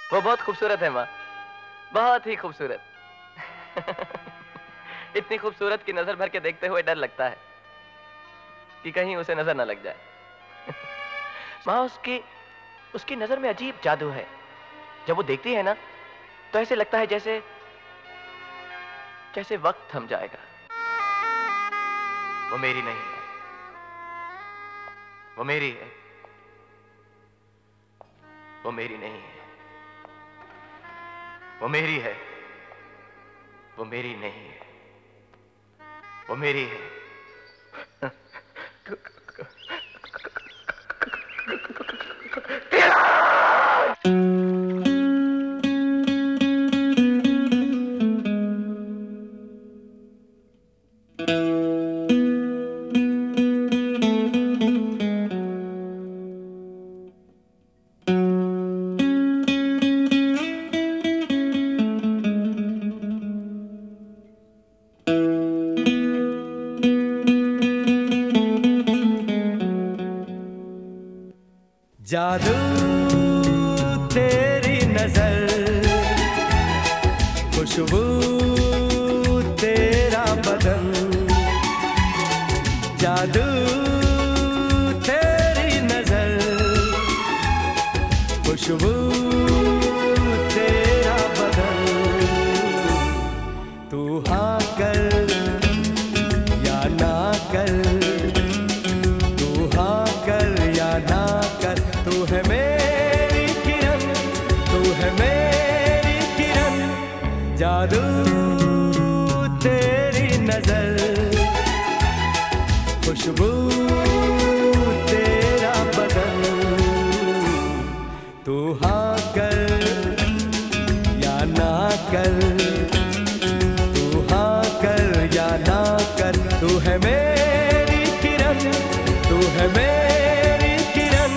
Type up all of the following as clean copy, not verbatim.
वो बहुत खूबसूरत है माँ, बहुत ही खूबसूरत। इतनी खूबसूरत की नजर भर के देखते हुए डर लगता है कि कहीं उसे नजर न लग जाए। माँ, उसकी उसकी नजर में अजीब जादू है। जब वो देखती है ना, तो ऐसे लगता है जैसे जैसे वक्त थम जाएगा। वो मेरी नहीं है, वो मेरी है, वो मेरी नहीं है। वो मेरी है, वो मेरी नहीं है, वो मेरी है। जादू तेरी नजर, खुशबू तेरा बदन, जादू तेरी नजर, खुशबू तेरा बदन। तू हाँ कर या ना कर, तू हाँ कर या ना कर, तू है मेरी किरण, तू है मेरी किरण। जादू तेरी नजर, खुशबू तेरा बदन। तू हाँ कर या ना कर, तू हाँ कर या ना कर, तू है मेरी किरण, तू है मेरी किरण।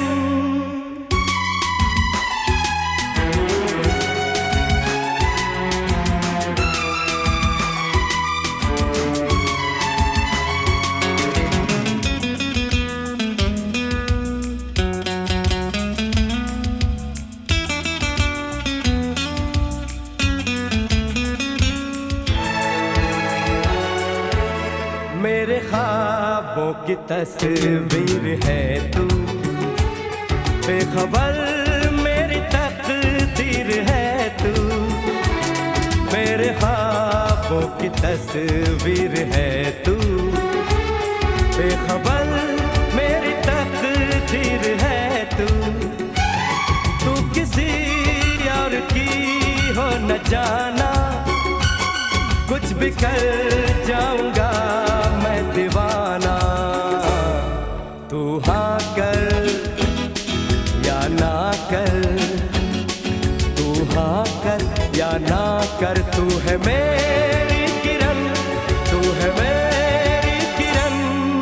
मेरे ख्वाबों की तस्वीर है तू, बेखबर मेरी तकदीर है तू। मेरे ख्वाबों की तस्वीर है तू, बेखबर मेरी तकदीर है तू। तू किसी और की हो न जाना, कुछ भी कर जाऊंगा मैं दीवाना। तू हाँ कर या ना कर, तू हाँ कर या ना कर, तू है मेरी किरण, तू है मेरी किरण।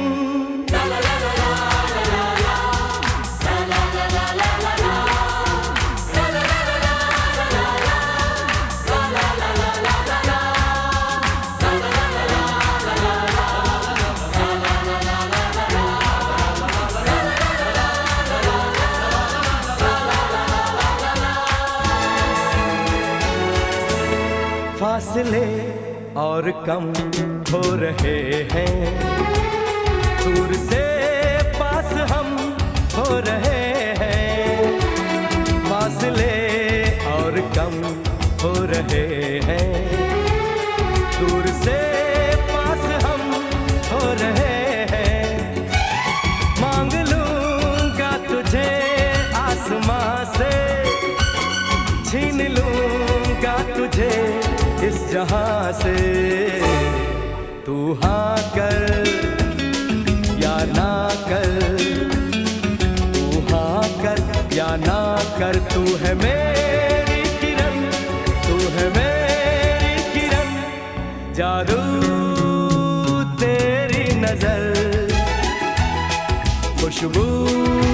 फासले और कम हो रहे हैं, दूर से पास हम हो रहे हैं। फासले और कम हो रहे हैं, दूर से पास हम हो रहे हैं। मांग लूंगा तुझे आसमां से, छीन लूंगा तुझे इस जहां से। तू हाँ कर या ना कर, तू हाँ कर या ना कर, तू है मेरी किरण, तू है मेरी किरण। जादू तेरी नजर, खुशबू